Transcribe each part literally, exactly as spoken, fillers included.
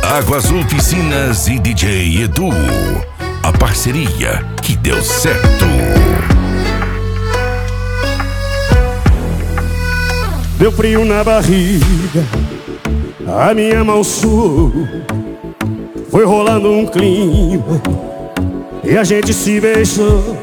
Água Azul Piscinas e D J Edu. A parceria que deu certo. Deu frio na barriga, a minha mão suou. Foi rolando um clima e a gente se beijou.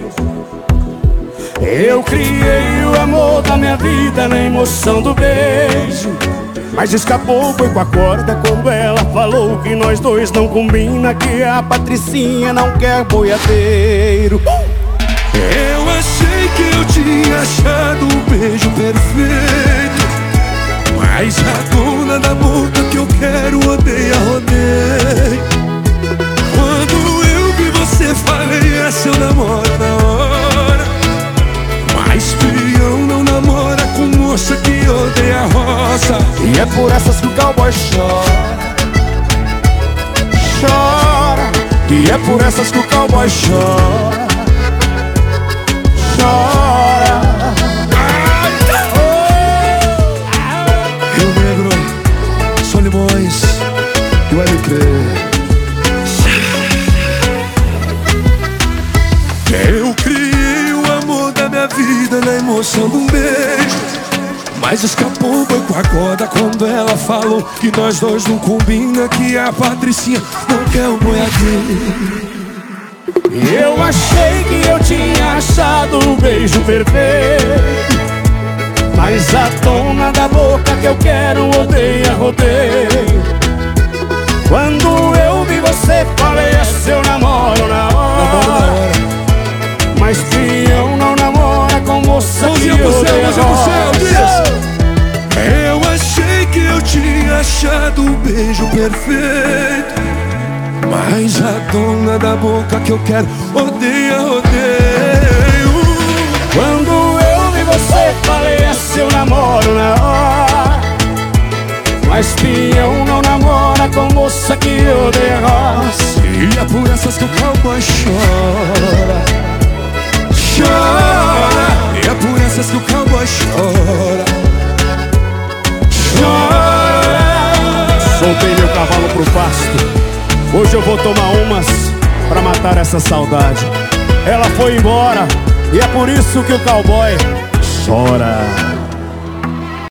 Eu criei o amor da minha vida na emoção do beijo, mas escapou, foi com a corda quando ela falou que nós dois não combina, que a Patricinha não quer boiadeiro. Eu achei que eu tinha achado o beijo perfeito, mas a dona da boca que eu quero odeia, rodeio. Quando eu vi você, falei, essa eu namoro na hora. Mas peão não namora com moça que odeia a roça. E é por essas que o cowboy chora, chora. E é por essas que o cowboy chora, chora. Rio Negro, Solimões e o L P. Eu criei o amor da minha vida na emoção de um beijo, mas escapou, foi com a corda quando ela falou que nós dois não combina, que a Patricinha não quer um boiadeiro. Eu achei que eu tinha achado o beijo perfeito, mas a dona da boca que eu quero odeia, rodeio. Quando eu vi você, falei, é seu namoro na hora. Mas fião não namora com moça que odeia a roça. Eu achei que eu tinha achado o beijo perfeito, mas a dona da boca que eu quero odeia, rodeio. Quando eu vi você, falei, é seu namoro na hora. Mas peão não namora com moça que odeia roça. E é por essas que o cowboy chora, chora. E é por essas que o cowboy chora, chora. Soltei meu cavalo pro pasto, hoje eu vou tomar umas pra matar essa saudade. Ela foi embora e é por isso que o cowboy chora.